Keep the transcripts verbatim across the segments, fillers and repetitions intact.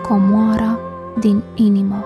comoara din inimă.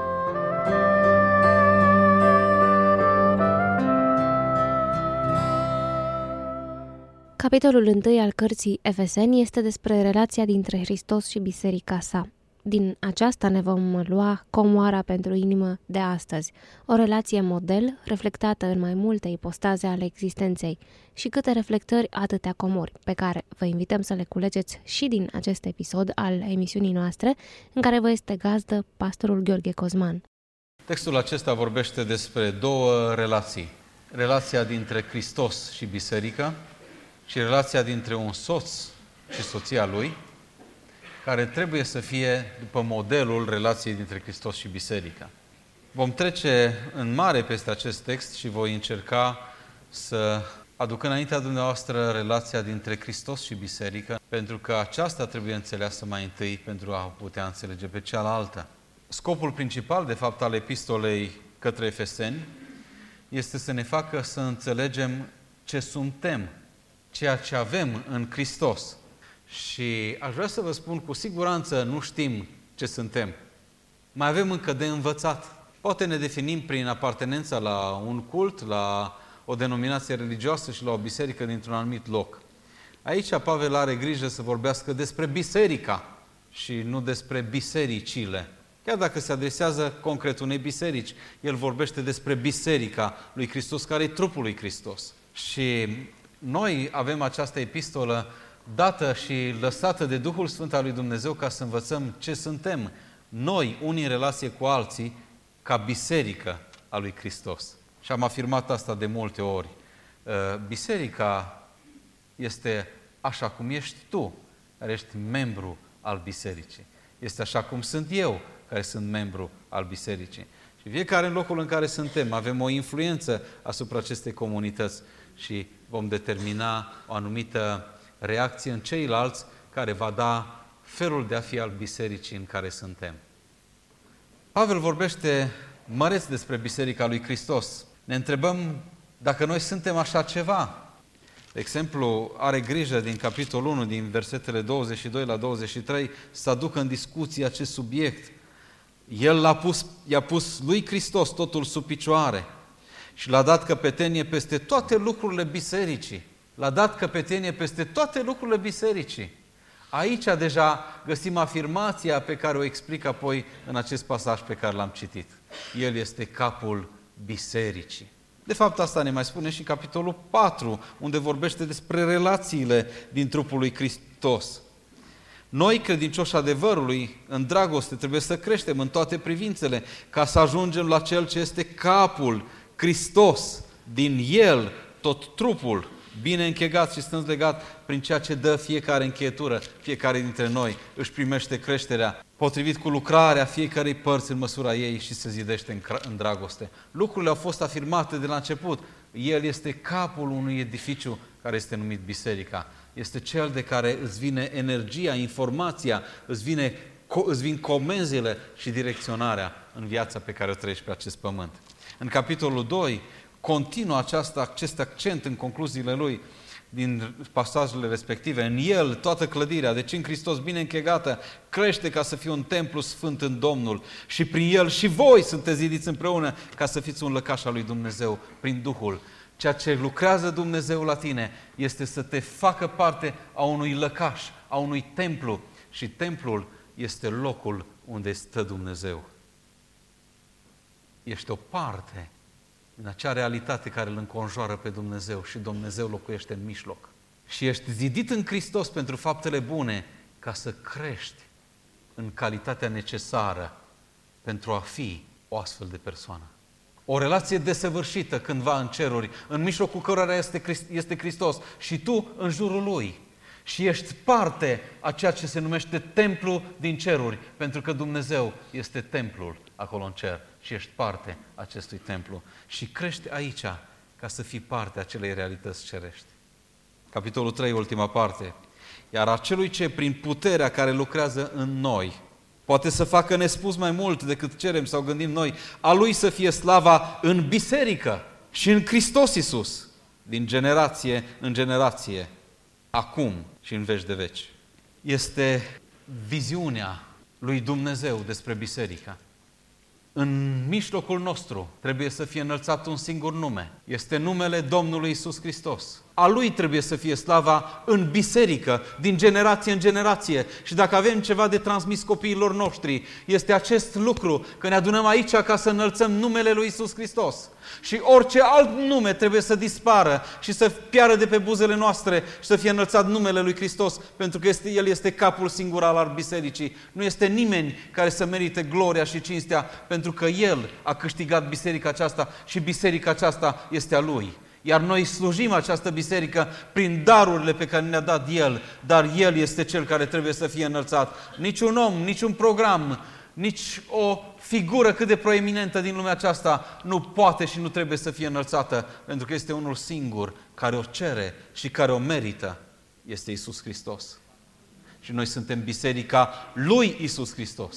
Capitolul unu al cărții Efeseni este despre relația dintre Hristos și biserica sa. Din aceasta ne vom lua comoara pentru inimă de astăzi, o relație model reflectată în mai multe ipostaze ale existenței și câte reflectări atâtea comori, pe care vă invităm să le culegeți și din acest episod al emisiunii noastre, în care vă este gazdă pastorul Gheorghe Cozman. Textul acesta vorbește despre două relații. Relația dintre Hristos și biserică și relația dintre un soț și soția lui, care trebuie să fie după modelul relației dintre Hristos și biserică. Vom trece în mare peste acest text și voi încerca să aduc înaintea dumneavoastră relația dintre Hristos și biserică, pentru că aceasta trebuie înțeleasă mai întâi pentru a putea înțelege pe cealaltă. Scopul principal, de fapt, al epistolei către Efeseni este să ne facă să înțelegem ce suntem, ceea ce avem în Hristos. Și aș vrea să vă spun, cu siguranță nu știm ce suntem. Mai avem încă de învățat. Poate ne definim prin apartenența la un cult, la o denominație religioasă și la o biserică dintr-un anumit loc. Aici Pavel are grijă să vorbească despre biserica și nu despre bisericile. Chiar dacă se adresează concret unei biserici, el vorbește despre biserica lui Hristos, care e trupul lui Hristos. Și noi avem această epistolă dată și lăsată de Duhul Sfânt al lui Dumnezeu ca să învățăm ce suntem noi, unii în relație cu alții, ca biserică a lui Hristos. Și am afirmat asta de multe ori. Biserica este așa cum ești tu, care ești membru al bisericii. Este așa cum sunt eu, care sunt membru al bisericii. Și fiecare în locul în care suntem avem o influență asupra acestei comunități și vom determina o anumită reacție în ceilalți, care va da felul de a fi al bisericii în care suntem. Pavel vorbește măreț despre biserica lui Hristos. Ne întrebăm dacă noi suntem așa ceva. De exemplu, are grijă din capitolul unu, din versetele douăzeci și doi la douăzeci și trei, să aducă în discuție acest subiect. El l-a pus, i-a pus lui Hristos totul sub picioare și l-a dat căpetenie peste toate lucrurile bisericii. L-a dat căpetenie peste toate lucrurile bisericii. Aici deja găsim afirmația pe care o explic apoi în acest pasaj pe care l-am citit. El este capul bisericii. De fapt, asta ne mai spune și capitolul patru, unde vorbește despre relațiile din trupul lui Hristos. Noi, credincioși adevărului, în dragoste, trebuie să creștem în toate privințele, ca să ajungem la Cel ce este capul, Hristos. Din El, tot trupul, bine închegat și strâns legat prin ceea ce dă fiecare încheietură, fiecare dintre noi își primește creșterea potrivit cu lucrarea fiecarei părți în măsura ei și se zidește în dragoste. Lucrurile au fost afirmate de la început. El este capul unui edificiu care este numit biserica. Este cel de care îți vine energia, informația, îți, vine, îți vin comenzile și direcționarea în viața pe care o trăiești pe acest pământ. În capitolul doi, continuă această, acest accent în concluziile lui din pasajele respective. În El, toată clădirea, deci în Hristos bine închegată, crește ca să fie un templu sfânt în Domnul și prin El și voi sunteți zidiți împreună ca să fiți un lăcaș al lui Dumnezeu prin Duhul. Ceea ce lucrează Dumnezeu la tine este să te facă parte a unui lăcaș, a unui templu și templul este locul unde stă Dumnezeu. Ești o parte în acea realitate care îl înconjoară pe Dumnezeu și Dumnezeu locuiește în mijloc. Și ești zidit în Hristos pentru faptele bune ca să crești în calitatea necesară pentru a fi o astfel de persoană. O relație desăvârșită cândva în ceruri, în mijlocul cărora este, este Hristos și tu în jurul Lui. Și ești parte a ceea ce se numește templu din ceruri, pentru că Dumnezeu este templul acolo în cer și ești parte a acestui templu. Și crești aici ca să fii parte a acelei realități cerești. Capitolul trei, ultima parte. Iar acelui ce prin puterea care lucrează în noi poate să facă nespus mai mult decât cerem sau gândim noi, a Lui să fie slava în biserică și în Hristos Iisus, din generație în generație, acum și în veci de veci. Este viziunea lui Dumnezeu despre biserică. În mijlocul nostru trebuie să fie înălțat un singur nume. Este numele Domnului Iisus Hristos. A Lui trebuie să fie slava în biserică, din generație în generație. Și dacă avem ceva de transmis copiilor noștri, este acest lucru, că ne adunăm aici ca să înălțăm numele lui Iisus Hristos. Și orice alt nume trebuie să dispară și să piară de pe buzele noastre și să fie înălțat numele lui Hristos, pentru că este, El este capul singur al bisericii. Nu este nimeni care să merite gloria și cinstea, pentru că El a câștigat biserica aceasta și biserica aceasta este a Lui. Iar noi slujim această biserică prin darurile pe care ne-a dat El, dar El este Cel care trebuie să fie înălțat. Niciun om, niciun program, nici o figură cât de proeminentă din lumea aceasta nu poate și nu trebuie să fie înălțată, pentru că este unul singur care o cere și care o merită. Este Iisus Hristos. Și noi suntem biserica lui Iisus Hristos.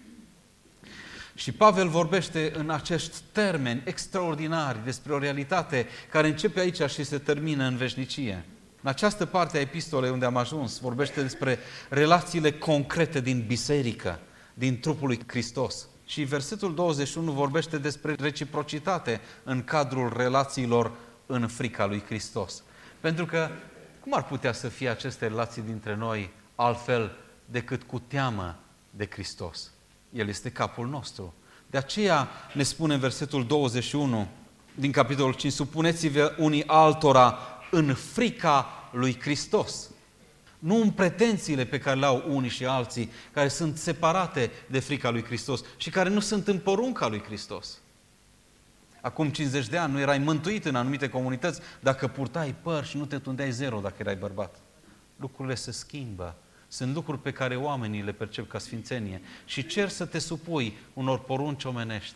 Și Pavel vorbește în acești termeni extraordinari despre o realitate care începe aici și se termină în veșnicie. În această parte a epistolei unde am ajuns, vorbește despre relațiile concrete din biserică, din trupul lui Hristos. Și versetul douăzeci și unu vorbește despre reciprocitate în cadrul relațiilor în frica lui Hristos. Pentru că cum ar putea să fie aceste relații dintre noi altfel decât cu teamă de Hristos? El este capul nostru. De aceea ne spune în versetul douăzeci și unu din capitolul cinci, supuneți-vă unii altora în frica lui Hristos. Nu în pretențiile pe care le au unii și alții, care sunt separate de frica lui Hristos și care nu sunt în porunca lui Hristos. Acum cincizeci de ani nu erai mântuit în anumite comunități dacă purtai păr și nu te tundeai zero dacă erai bărbat. Lucrurile se schimbă. Sunt lucruri pe care oamenii le percep ca sfințenie și cer să te supui unor porunci omenești.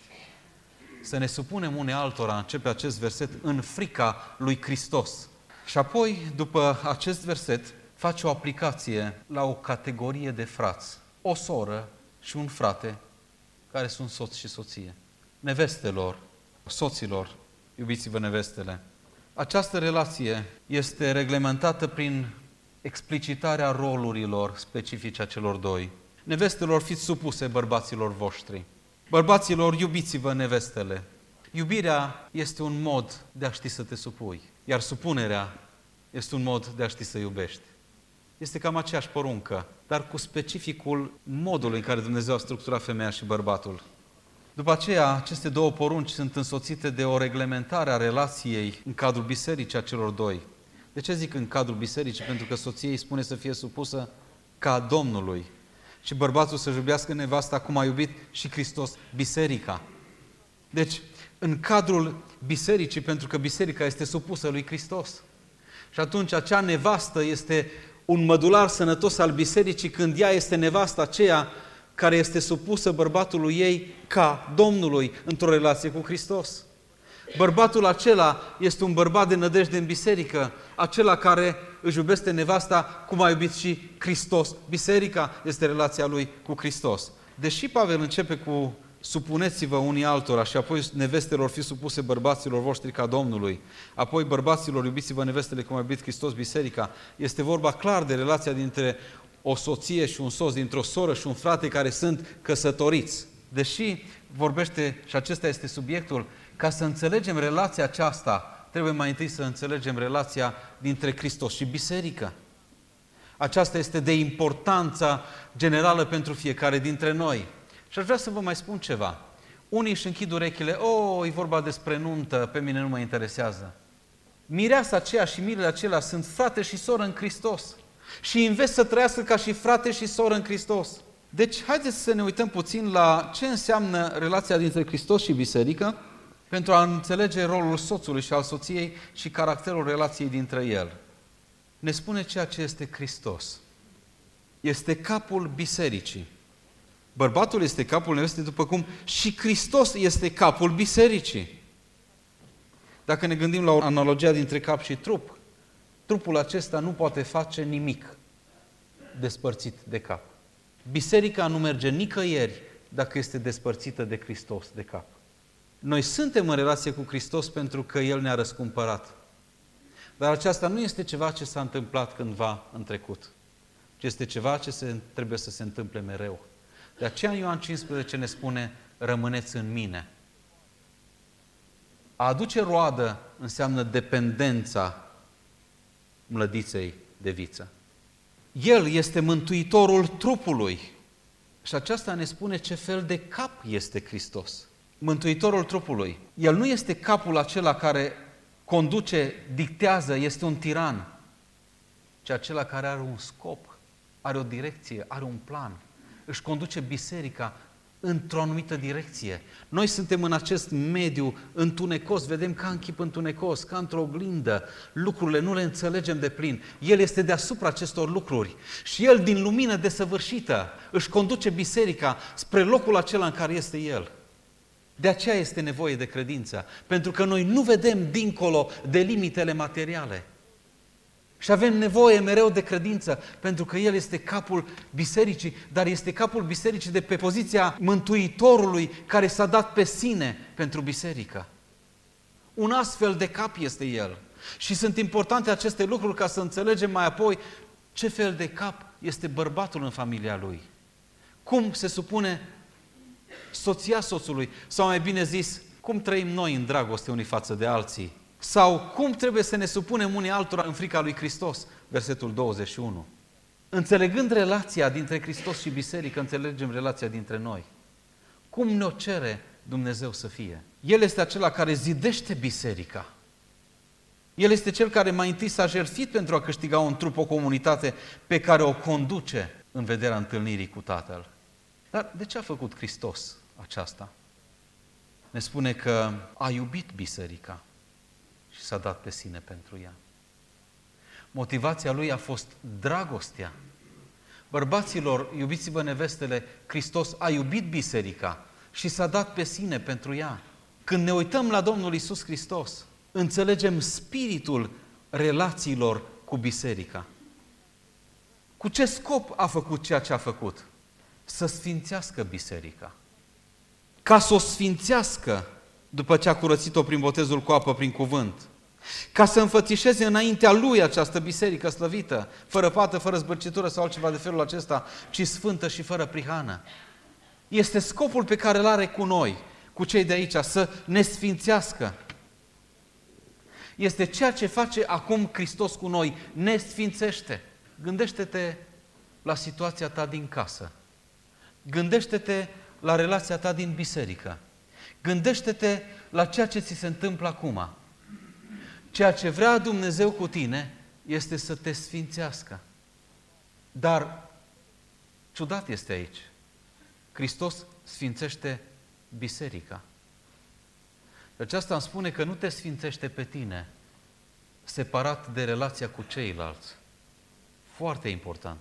Să ne supunem unei altora, începe acest verset, în frica lui Hristos. Și apoi, după acest verset, face o aplicație la o categorie de frați. O soră și un frate care sunt soț și soție. Nevestelor, soților, iubiți-vă nevestele. Această relație este reglementată prin explicitarea rolurilor specifice a celor doi. Nevestelor, fiți supuse bărbaților voștri. Bărbaților, iubiți-vă nevestele. Iubirea este un mod de a ști să te supui, iar supunerea este un mod de a ști să iubești. Este cam aceeași poruncă, dar cu specificul modului în care Dumnezeu a structurat femeia și bărbatul. După aceea, aceste două porunci sunt însoțite de o reglementare a relației în cadrul bisericii a celor doi. De ce zic în cadrul bisericii? Pentru că soției îi spune să fie supusă ca Domnului și bărbatul să-și iubească nevasta cum a iubit și Hristos biserica. Deci, în cadrul bisericii, pentru că biserica este supusă lui Hristos. Și atunci acea nevastă este un mădular sănătos al bisericii când ea este nevasta aceea care este supusă bărbatului ei ca Domnului într-o relație cu Hristos. Bărbatul acela este un bărbat de nădejde în biserică, acela care își iubește nevasta cum a iubit și Hristos. Biserica este relația lui cu Hristos. Deși Pavel începe cu supuneți-vă unii altora și apoi nevestelor fi supuse bărbaților voștri ca Domnului, apoi bărbaților iubiți-vă nevestele cum a iubit Hristos biserica, este vorba clar de relația dintre o soție și un soț, dintre o soră și un frate care sunt căsătoriți. Deși vorbește, și acesta este subiectul, ca să înțelegem relația aceasta, trebuie mai întâi să înțelegem relația dintre Hristos și biserică. Aceasta este de importanța generală pentru fiecare dintre noi. Și aș vrea să vă mai spun ceva. Unii își închid urechile, o, e vorba despre nuntă, pe mine nu mă interesează. Mireasa aceea și mirele acelea sunt frate și soră în Hristos. Și invest să trăiască ca și frate și soră în Hristos. Deci, haideți să ne uităm puțin la ce înseamnă relația dintre Hristos și biserică, pentru a înțelege rolul soțului și al soției și caracterul relației dintre el. Ne spune ceea ce este Hristos. Este capul bisericii. Bărbatul este capul nevestei, după cum și Hristos este capul bisericii. Dacă ne gândim la o analogie dintre cap și trup, trupul acesta nu poate face nimic despărțit de cap. Biserica nu merge nicăieri dacă este despărțită de Hristos, de cap. Noi suntem în relație cu Hristos pentru că El ne-a răscumpărat. Dar aceasta nu este ceva ce s-a întâmplat cândva în trecut, ci este ceva ce se, trebuie să se întâmple mereu. De aceea Ioan cincisprezece ne spune, rămâneți în mine. A aduce roadă înseamnă dependența mlădiței de viță. El este mântuitorul trupului. Și aceasta ne spune ce fel de cap este Hristos. Mântuitorul trupului. El nu este capul acela care conduce, dictează, este un tiran, ci acela care are un scop, are o direcție, are un plan. Își conduce biserica într-o anumită direcție. Noi suntem în acest mediu întunecos, vedem ca în chip întunecos, ca într-o oglindă, lucrurile nu le înțelegem de plin. El este deasupra acestor lucruri și El din lumină desăvârșită își conduce biserica spre locul acela în care este El. De aceea este nevoie de credință, pentru că noi nu vedem dincolo de limitele materiale. Și avem nevoie mereu de credință, pentru că El este capul bisericii, dar este capul bisericii de pe poziția Mântuitorului care s-a dat pe sine pentru biserică. Un astfel de cap este El. Și sunt importante aceste lucruri ca să înțelegem mai apoi ce fel de cap este bărbatul în familia lui. Cum se supune soția soțului, sau mai bine zis, cum trăim noi în dragoste unii față de alții. Sau cum trebuie să ne supunem unii altora în frica lui Hristos, versetul douăzeci și unu. Înțelegând relația dintre Hristos și biserică, înțelegem relația dintre noi. Cum ne-o cere Dumnezeu să fie? El este acela care zidește biserica. El este cel care mai întâi s-a jertfit pentru a câștiga un trup, o comunitate pe care o conduce în vederea întâlnirii cu Tatăl. Dar de ce a făcut Hristos aceasta? Ne spune că a iubit biserica și s-a dat pe sine pentru ea. Motivația lui a fost dragostea. Bărbaților, iubiți-vă nevestele, Hristos a iubit biserica și s-a dat pe sine pentru ea. Când ne uităm la Domnul Iisus Hristos, înțelegem spiritul relațiilor cu biserica. Cu ce scop a făcut ceea ce a făcut? Să sfințească biserica. Ca să o sfințească după ce a curățit-o prin botezul cu apă, prin cuvânt. Ca să înfățișeze înaintea Lui această biserică slăvită, fără pată, fără zbârcitură sau altceva de felul acesta, ci sfântă și fără prihană. Este scopul pe care îl are cu noi, cu cei de aici, să ne sfințească. Este ceea ce face acum Hristos cu noi, ne sfințește. Gândește-te la situația ta din casă. Gândește-te la relația ta din biserică. Gândește-te la ceea ce ți se întâmplă acum. Ceea ce vrea Dumnezeu cu tine este să te sfințească. Dar ciudat este aici. Hristos sfințește biserica. Deci asta îmi spune că nu te sfințește pe tine separat de relația cu ceilalți. Foarte important.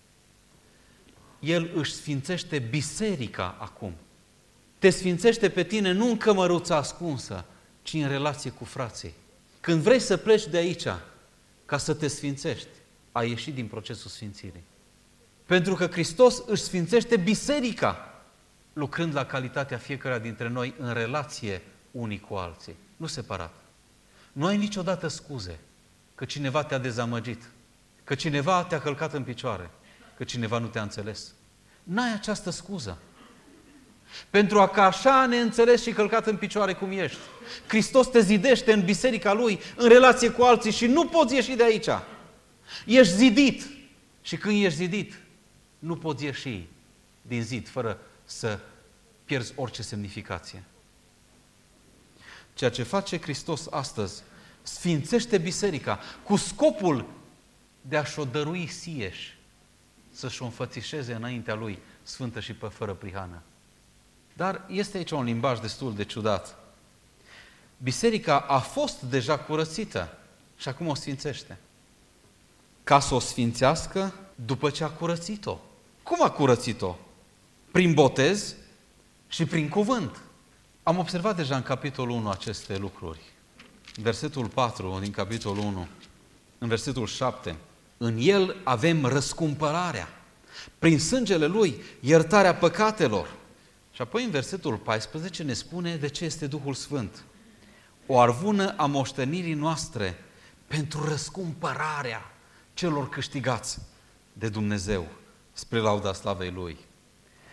El își sfințește biserica acum. Te sfințește pe tine nu în cămăruța ascunsă, ci în relație cu frații. Când vrei să pleci de aici ca să te sfințești, ai ieșit din procesul sfințirii. Pentru că Hristos își sfințește biserica, lucrând la calitatea fiecăruia dintre noi în relație unii cu alții, nu separat. Nu ai niciodată scuze că cineva te-a dezamăgit, că cineva te-a călcat în picioare, că cineva nu te-a înțeles. N-ai această scuză. Pentru a că așa neînțeles și călcat în picioare cum ești. Hristos te zidește în biserica Lui, în relație cu alții și nu poți ieși de aici. Ești zidit. Și când ești zidit, nu poți ieși din zid fără să pierzi orice semnificație. Ceea ce face Hristos astăzi, sfințește biserica cu scopul de a-și o dărui sieși, să-și o înfățișeze înaintea Lui, sfântă și pe fără prihană. Dar este aici un limbaj destul de ciudat. Biserica a fost deja curățită și acum o sfințește. Ca să o sfințească după ce a curățit-o. Cum a curățit-o? Prin botez și prin cuvânt. Am observat deja în capitolul unu aceste lucruri. Versetul patru din capitolul unu, în versetul șapte. În El avem răscumpărarea. Prin sângele Lui, iertarea păcatelor. Și apoi în versetul paisprezece ne spune de ce este Duhul Sfânt. O arvună a moștenirii noastre pentru răscumpărarea celor câștigați de Dumnezeu spre lauda slavei Lui.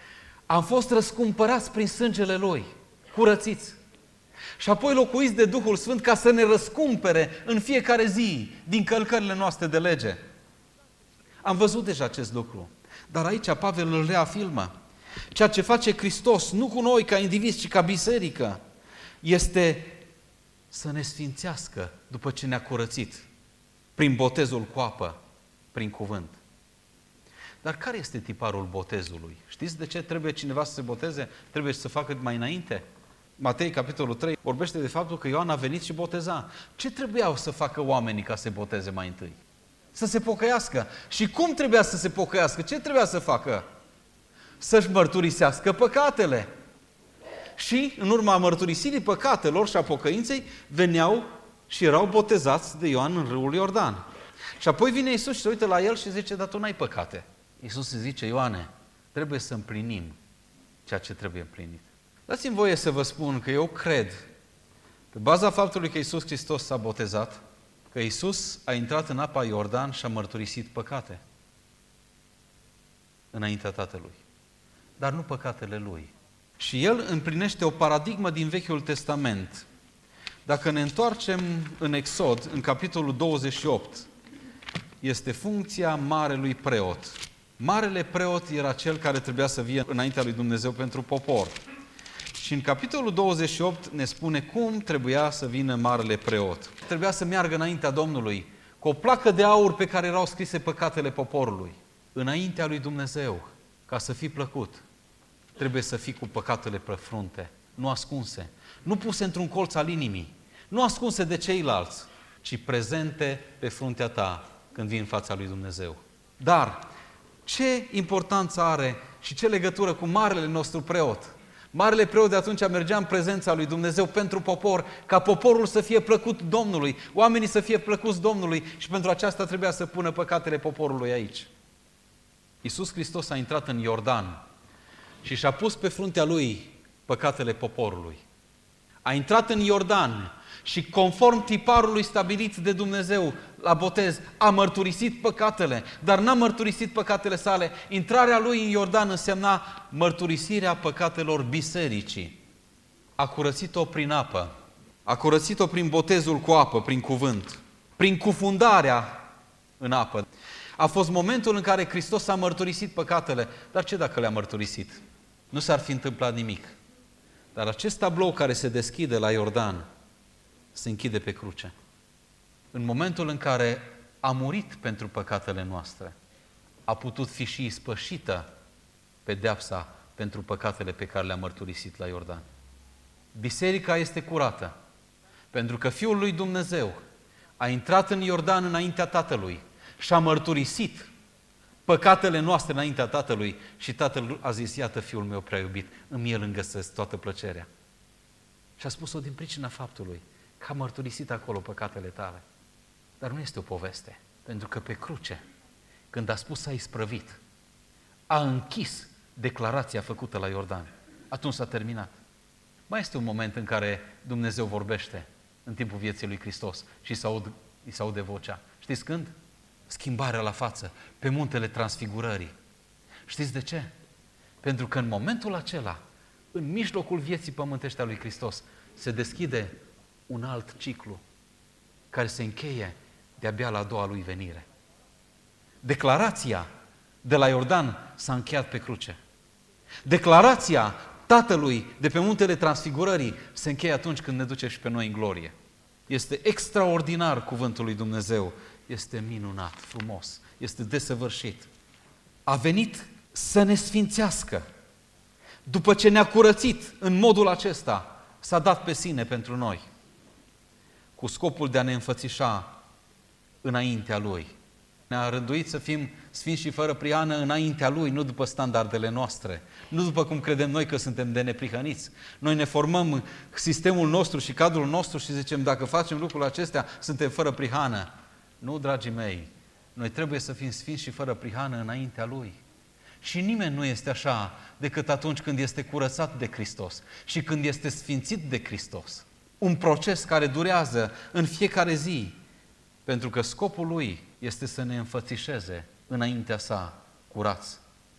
Am fost răscumpărați prin sângele Lui, curățiți. Și apoi locuiți de Duhul Sfânt ca să ne răscumpere în fiecare zi din călcările noastre de lege. Am văzut deja acest lucru. Dar aici Pavel îl reafirmă. Ceea ce face Hristos, nu cu noi ca indivizi, ci ca biserică, este să ne sfințească după ce ne-a curățit, prin botezul cu apă, prin cuvânt. Dar care este tiparul botezului? Știți de ce trebuie cineva să se boteze? Trebuie să facă mai înainte? Matei, capitolul trei, vorbește de faptul că Ioan a venit și boteza. Ce trebuiau să facă oamenii ca să se boteze mai întâi? Să se pocăiască. Și cum trebuia să se pocăiască? Ce trebuia să facă? Să-și mărturisească păcatele. Și în urma mărturisirii păcatelor și a pocăinței veneau și erau botezați de Ioan în râul Iordan. Și apoi vine Iisus și se uită la el și zice, dar tu n-ai păcate. Iisus îi zice, Ioane, trebuie să împlinim ceea ce trebuie împlinit. Dați-mi voie să vă spun că eu cred, pe baza faptului că Iisus Hristos s-a botezat, că Iisus a intrat în apa Iordan și a mărturisit păcate înaintea Tatălui. Dar nu păcatele Lui. Și El împlinește o paradigmă din Vechiul Testament. Dacă ne întoarcem în Exod, în capitolul douăzeci și opt, este funcția marelui preot. Marele preot era cel care trebuia să vie înaintea lui Dumnezeu pentru popor. Și în capitolul douăzeci și opt ne spune cum trebuia să vină marele preot. Trebuia să meargă înaintea Domnului cu o placă de aur pe care erau scrise păcatele poporului. Înaintea lui Dumnezeu, ca să fii plăcut, trebuie să fii cu păcatele pe frunte, nu ascunse, nu puse într-un colț al inimii, nu ascunse de ceilalți, ci prezente pe fruntea ta când vii în fața lui Dumnezeu. Dar ce importanță are și ce legătură cu marele nostru preot? Marele preot de atunci mergea în prezența lui Dumnezeu pentru popor, ca poporul să fie plăcut Domnului, oamenii să fie plăcuți Domnului și pentru aceasta trebuia să pună păcatele poporului aici. Iisus Hristos a intrat în Iordan și și-a pus pe fruntea Lui păcatele poporului. A intrat în Iordan și conform tiparului stabilit de Dumnezeu la botez, a mărturisit păcatele, dar n-a mărturisit păcatele sale. Intrarea Lui în Iordan însemna mărturisirea păcatelor bisericii. A curățit-o prin apă, a curățit-o prin botezul cu apă, prin cuvânt, prin cufundarea în apă. A fost momentul în care Hristos a mărturisit păcatele. Dar ce dacă le-a mărturisit? Nu s-ar fi întâmplat nimic. Dar acest tablou care se deschide la Iordan se închide pe cruce. În momentul în care a murit pentru păcatele noastre, a putut fi și ispășită pedeapsa pentru păcatele pe care le-a mărturisit la Iordan. Biserica este curată, pentru că Fiul lui Dumnezeu a intrat în Iordan înaintea Tatălui și a mărturisit păcatele noastre înaintea Tatălui și Tatăl a zis, iată Fiul meu prea iubit, în El îmi găsesc toată plăcerea. Și a spus-o din pricina faptului că a mărturisit acolo păcatele tale. Dar nu este o poveste, pentru că pe cruce, când a spus s-a isprăvit, a închis declarația făcută la Iordan. Atunci s-a terminat. Mai este un moment în care Dumnezeu vorbește în timpul vieții lui Hristos și se aude, îi se aude vocea. Știți când? Schimbarea la față, pe muntele Transfigurării. Știți de ce? Pentru că în momentul acela, în mijlocul vieții pământești a lui Hristos, se deschide un alt ciclu care se încheie de-abia la a doua lui venire. Declarația de la Iordan s-a încheiat pe cruce. Declarația Tatălui de pe muntele Transfigurării se încheie atunci când ne duce și pe noi în glorie. Este extraordinar cuvântul lui Dumnezeu. Este minunat, frumos, este desăvârșit. A venit să ne sfințească. După ce ne-a curățit în modul acesta, s-a dat pe sine pentru noi, cu scopul de a ne înfățișa înaintea Lui. Ne-a rânduit să fim sfinți și fără prihană înaintea Lui, nu după standardele noastre, nu după cum credem noi că suntem de neprihăniți. Noi ne formăm sistemul nostru și cadrul nostru și zicem, dacă facem lucrurile acestea, suntem fără prihană. Nu, dragii mei, noi trebuie să fim sfinți și fără prihană înaintea Lui. Și nimeni nu este așa decât atunci când este curățat de Hristos și când este sfințit de Hristos. Un proces care durează în fiecare zi, pentru că scopul Lui este să ne înfățișeze înaintea Sa curați.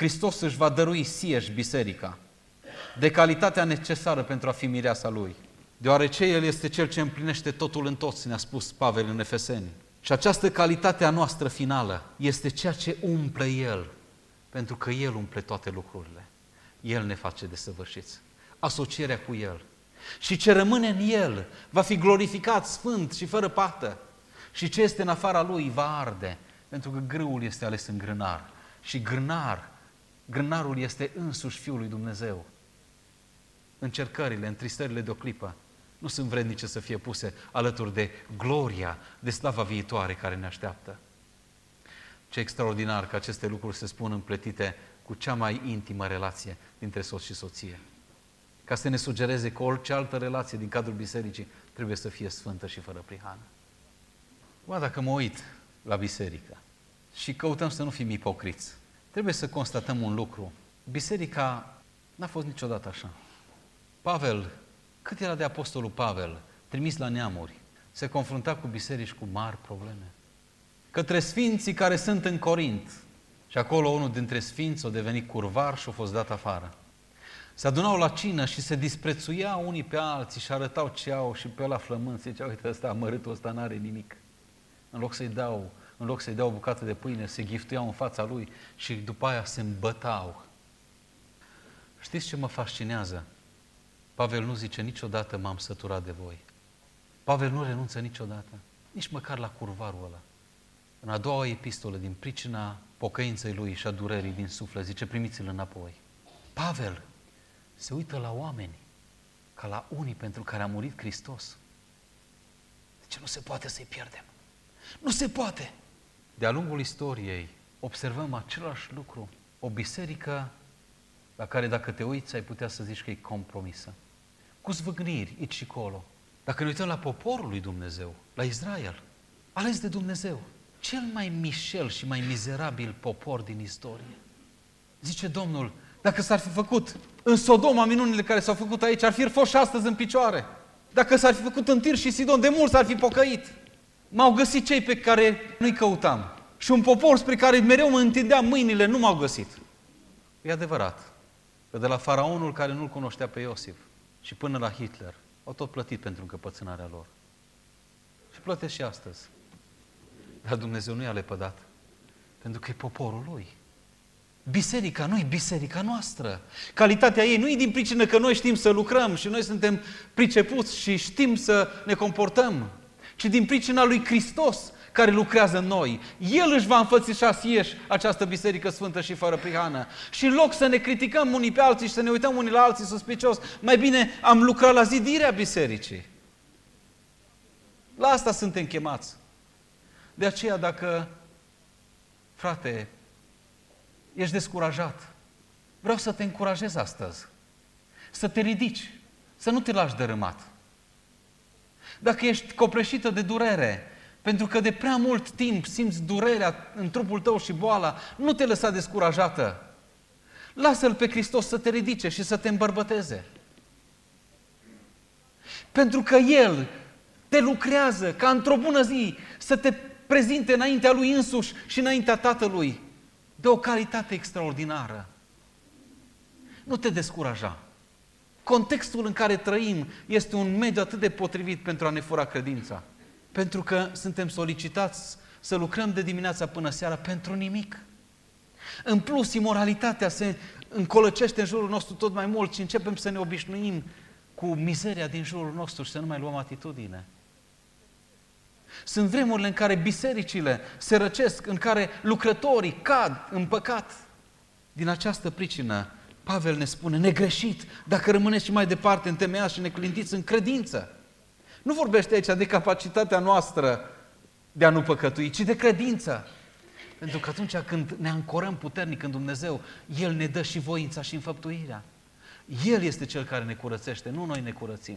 Hristos își va dărui sieși biserica de calitatea necesară pentru a fi mireasa Lui. Deoarece El este Cel ce împlinește totul în toți, ne-a spus Pavel în Efeseni. Și această calitate a noastră finală este ceea ce umple El, pentru că El umple toate lucrurile. El ne face desăvârșiți. Asocierea cu El. Și ce rămâne în El va fi glorificat, sfânt și fără pată. Și ce este în afara Lui va arde, pentru că grâul este ales în grânar. Și grânar, grânarul este însuși Fiul lui Dumnezeu. Încercările, întristările de o clipă nu sunt vrednice să fie puse alături de gloria, de slava viitoare care ne așteaptă. Ce extraordinar că aceste lucruri se spun împletite cu cea mai intimă relație dintre soț și soție. Ca să ne sugereze că orice altă relație din cadrul bisericii trebuie să fie sfântă și fără prihană. Bă, dacă mă uit la biserică și căutăm să nu fim ipocriți, trebuie să constatăm un lucru. Biserica n-a fost niciodată așa. Pavel, cât era de apostolul Pavel, trimis la neamuri, se confrunta cu biserici cu mari probleme. Către sfinții care sunt în Corint, și acolo unul dintre sfinți a devenit curvar și a fost dat afară. Se adunau la cină și se disprețuiau unii pe alții și arătau ce au și pe ăla flămând, se zicea, uite, ăsta amărâtul ăsta n-are nimic. În loc să-i dau, în loc să-i dau o bucată de pâine, se ghiftuiau în fața lui și după aia se îmbătau. Știți ce mă fascinează? Pavel nu zice niciodată m-am săturat de voi. Pavel nu renunță niciodată, nici măcar la curvarul ăla. În a doua epistolă, din pricina pocăinței lui și a durerii din suflet, zice, primiți-l înapoi. Pavel se uită la oameni ca la unii pentru care a murit Hristos. Zice, nu se poate să-i pierdem. Nu se poate! De-a lungul istoriei observăm același lucru. O biserică la care dacă te uiți ai putea să zici că e compromisă. Cu zvâgniri, aici și colo. Dacă ne uităm la poporul lui Dumnezeu, la Israel, ales de Dumnezeu, cel mai mișel și mai mizerabil popor din istorie. Zice Domnul, dacă s-ar fi făcut în Sodoma minunile care s-au făcut aici, ar fi fost și astăzi în picioare. Dacă s-ar fi făcut în Tir și Sidon, de mult s-ar fi pocăit. M-au găsit cei pe care nu-i căutam. Și un popor spre care mereu mă întindeam mâinile, nu m-au găsit. E adevărat că de la faraonul care nu-l cunoștea pe Iosif și până la Hitler, au tot plătit pentru încăpățânarea lor. Și plătesc și astăzi. Dar Dumnezeu nu i-a lepădat, pentru că e poporul Lui. Biserica nu e biserica noastră. Calitatea ei nu e din pricină că noi știm să lucrăm și noi suntem pricepuți și știm să ne comportăm, ci din pricina lui Hristos care lucrează în noi. El își va înfățișa sieși această biserică sfântă și fără prihană. Și în loc să ne criticăm unii pe alții și să ne uităm unii la alții suspicios, mai bine am lucrat la zidirea bisericii. La asta suntem chemați. De aceea, dacă, frate, ești descurajat, vreau să te încurajez astăzi. Să te ridici, să nu te lași dărâmat. Dacă ești copleșită de durere, pentru că de prea mult timp simți durerea în trupul tău și boala, nu te lăsa descurajată. Lasă-L pe Hristos să te ridice și să te îmbărbăteze. Pentru că El te lucrează ca într-o bună zi să te prezinte înaintea Lui însuși și înaintea Tatălui de o calitate extraordinară. Nu te descuraja. Contextul în care trăim este un mediu atât de potrivit pentru a ne fura credința. Pentru că suntem solicitați să lucrăm de dimineața până seara pentru nimic. În plus, imoralitatea se încolăcește în jurul nostru tot mai mult și începem să ne obișnuim cu mizeria din jurul nostru și să nu mai luăm atitudine. Sunt vremurile în care bisericile se răcesc, în care lucrătorii cad în păcat. Din această pricină, Pavel ne spune, negreșit, dacă rămâneți și mai departe întemeiați și neclintiți în credință. Nu vorbește aici de capacitatea noastră de a nu păcătui, ci de credință. Pentru că atunci când ne ancorăm puternic în Dumnezeu, El ne dă și voința și înfăptuirea. El este Cel care ne curățește, nu noi ne curățim.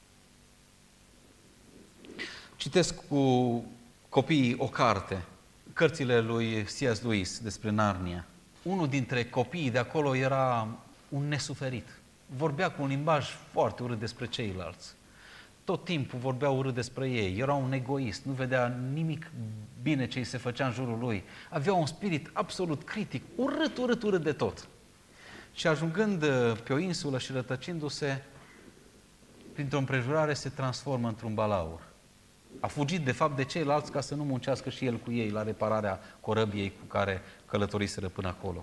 Citesc cu copiii o carte, cărțile lui C S Lewis despre Narnia. Unul dintre copiii de acolo era un nesuferit. Vorbea cu un limbaj foarte urât despre ceilalți. tot timpul vorbea urât despre ei, era un egoist, nu vedea nimic bine ce îi se făcea în jurul lui, avea un spirit absolut critic, urât, urât, urât de tot. Și ajungând pe o insulă și rătăcindu-se, printr-o împrejurare se transformă într-un balaur. A fugit de fapt de ceilalți ca să nu muncească și el cu ei la repararea corăbiei cu care călătoriseră până acolo.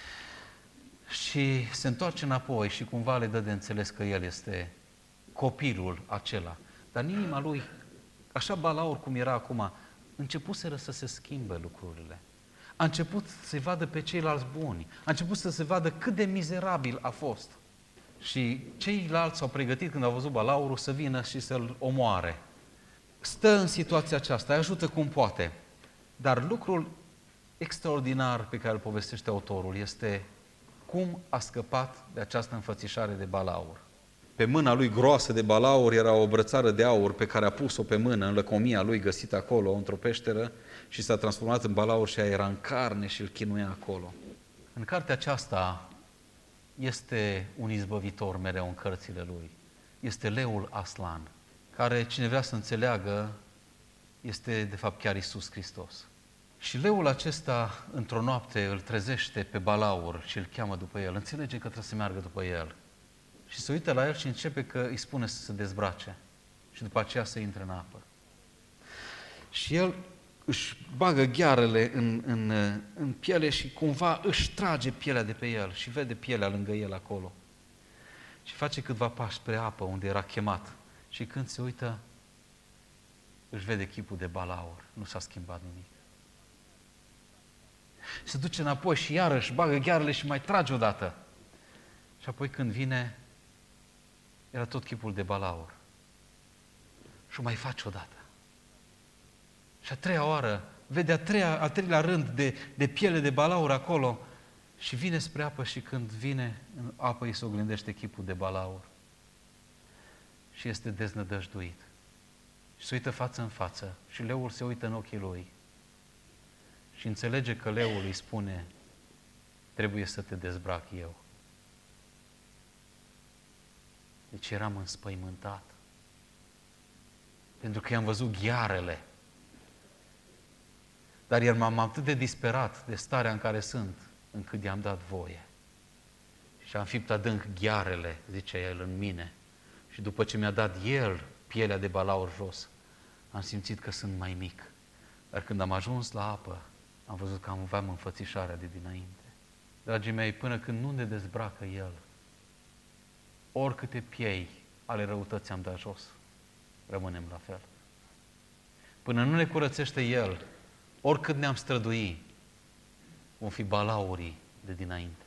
Și se întoarce înapoi și cumva le dă de înțeles că el este copilul acela. Dar în inima lui, așa balaur cum era acum, începuseră să se schimbe lucrurile. A început să-i vadă pe ceilalți buni. A început să se vadă cât de mizerabil a fost. Și ceilalți s-au pregătit când au văzut balaurul să vină și să-l omoare. Stă în situația aceasta, îi ajută cum poate. Dar lucrul extraordinar pe care îl povestește autorul este cum a scăpat de această înfățișare de balaur. Pe mâna lui groasă de balaur era o brățară de aur pe care a pus-o pe mână în lăcomia lui găsită acolo, într-o peșteră, și s-a transformat în balaur și aia era în carne și îl chinuia acolo. În cartea aceasta este un izbăvitor mereu în cărțile lui. Este leul Aslan, care, cine vrea să înțeleagă, este de fapt chiar Iisus Hristos. Și leul acesta, într-o noapte, îl trezește pe balaur și îl cheamă după el. Înțelege că trebuie să meargă după el. Și se uită la el și începe că îi spune să se dezbrace. Și după aceea să intre în apă. Și el își bagă ghearele în, în, în piele și cumva își trage pielea de pe el și vede pielea lângă el acolo. Și face câțiva pași spre apă unde era chemat. Și când se uită, își vede chipul de balaur. Nu s-a schimbat nimic. Se duce înapoi și iarăși bagă ghearele și mai trage odată. Și apoi când vine, era tot chipul de balaur. Și o mai face odată. Și a treia oară, vede a, treia, a treilea rând de, de piele de balaur acolo și vine spre apă și când vine în apă îi se oglindește chipul de balaur. Și este deznădăjduit. Și se uită față în față și leul se uită în ochii lui. Și înțelege că leul îi spune, trebuie să te dezbrac eu. Deci eram înspăimântat. Pentru că i-am văzut ghearele. Dar el m-am atât de disperat de starea în care sunt, încât i-am dat voie. Și am fipt adânc ghearele, zice el, în mine. Și după ce mi-a dat el pielea de balaur jos, am simțit că sunt mai mic. Dar când am ajuns la apă, am văzut că aveam înfățișarea de dinainte. Dragii mei, până când nu ne dezbracă el, oricâte piei ale răutății am dat jos, rămânem la fel. Până nu ne curățește el, oricât ne-am strădui, vom fi balaurii de dinainte.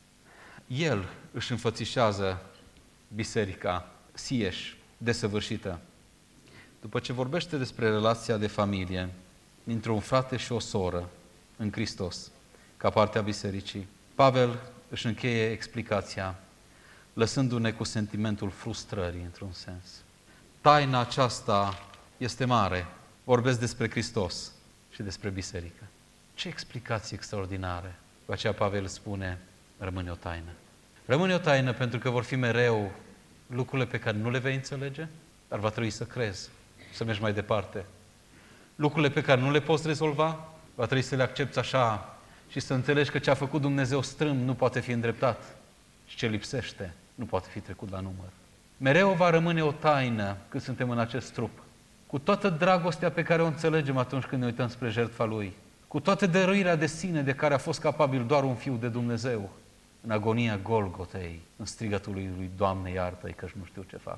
El își înfățișează biserica sieși, desăvârșită. După ce vorbește despre relația de familie dintre un frate și o soră în Hristos, ca parte a bisericii, Pavel își încheie explicația lăsându-ne cu sentimentul frustrării, într-un sens. Taina aceasta este mare. Vorbesc despre Hristos și despre biserică. Ce explicații extraordinare! Cu aceea Pavel spune, rămâne o taină. Rămâne o taină pentru că vor fi mereu lucrurile pe care nu le vei înțelege, dar va trebui să crezi, să mergi mai departe. Lucrurile pe care nu le poți rezolva, va trebui să le accepți așa și să înțelegi că ce a făcut Dumnezeu strâmb nu poate fi îndreptat și ce lipsește nu poate fi trecut la număr. Mereu va rămâne o taină când suntem în acest trup. Cu toată dragostea pe care o înțelegem atunci când ne uităm spre jertfa Lui, cu toată dăruirea de sine de care a fost capabil doar un Fiu de Dumnezeu, în agonia Golgotei, în strigătul lui, Doamne, iartă-i că nu știu ce fac.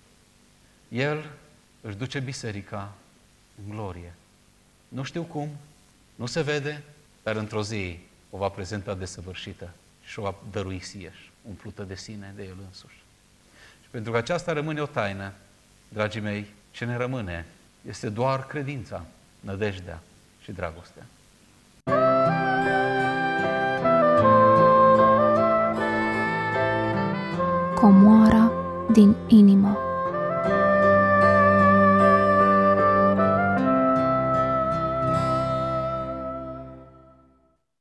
El își duce biserica în glorie. Nu știu cum, nu se vede, dar într-o zi o va prezenta desăvârșită și o va dărui sieși, umplută de sine, de El însuși. Și pentru că aceasta rămâne o taină, dragii mei, ce ne rămâne este doar credința, nădejdea și dragostea. Comoara din inimă.